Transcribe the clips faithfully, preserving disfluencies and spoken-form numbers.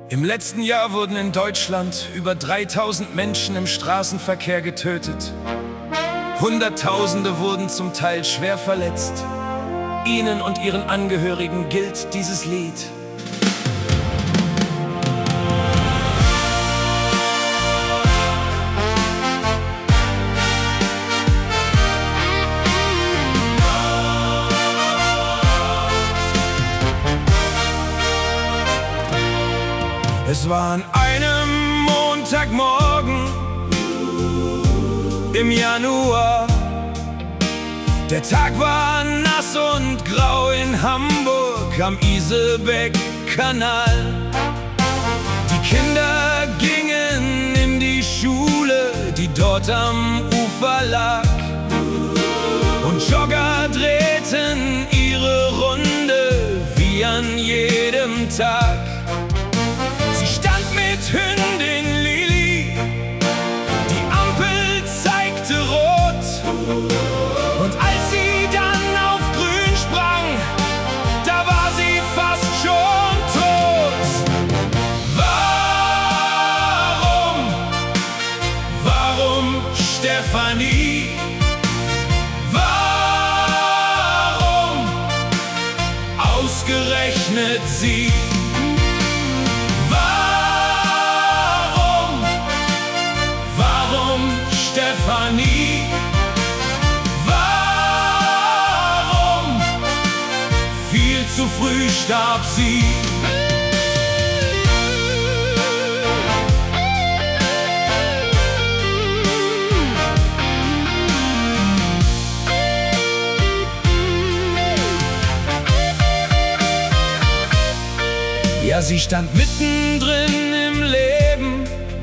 Im letzten Jahr wurden in Deutschland über dreitausend Menschen im Straßenverkehr getötet. Hunderttausende wurden zum Teil schwer verletzt. Ihnen und ihren Angehörigen gilt dieses Lied. Es war an einem Montagmorgen im Januar. Der Tag war nass und grau in Hamburg am Isebeck-Kanal. Die Kinder gingen in die Schule, die dort am Ufer lag. Und Jogger drehten ihre Runde wie an jedem Tag. Mit Hündin Lili, die Ampel zeigte rot. Und als sie dann auf grün sprang, da war sie fast schon tot. Warum, warum Stefanie? Warum ausgerechnet sie? Stefanie, warum viel zu früh starb sie? Ja, sie stand mittendrin im Leben,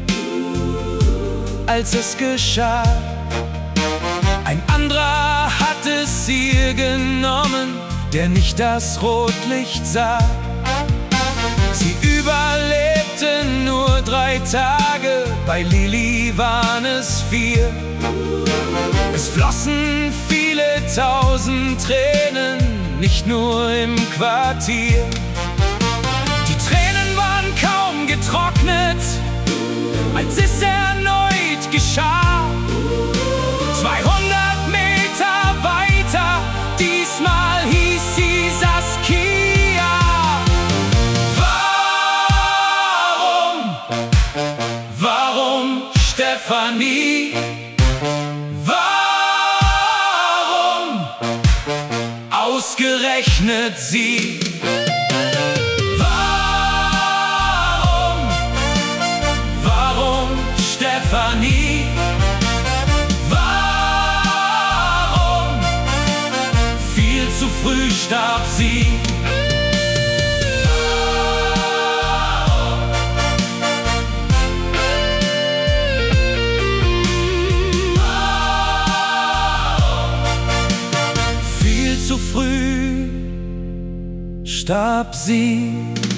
als es geschah. Ein anderer hat es ihr genommen, der nicht das Rotlicht sah. Sie überlebte nur drei Tage, bei Lili waren es vier. Es flossen viele tausend Tränen, nicht nur im Quartier. Die Tränen waren kaum getrocknet, als es erneut geschah. zweihundert Meter weiter, diesmal hieß sie Saskia. Warum, warum Stefanie? Warum ausgerechnet sie? Stefanie, warum viel zu früh starb sie? Warum viel zu früh starb sie?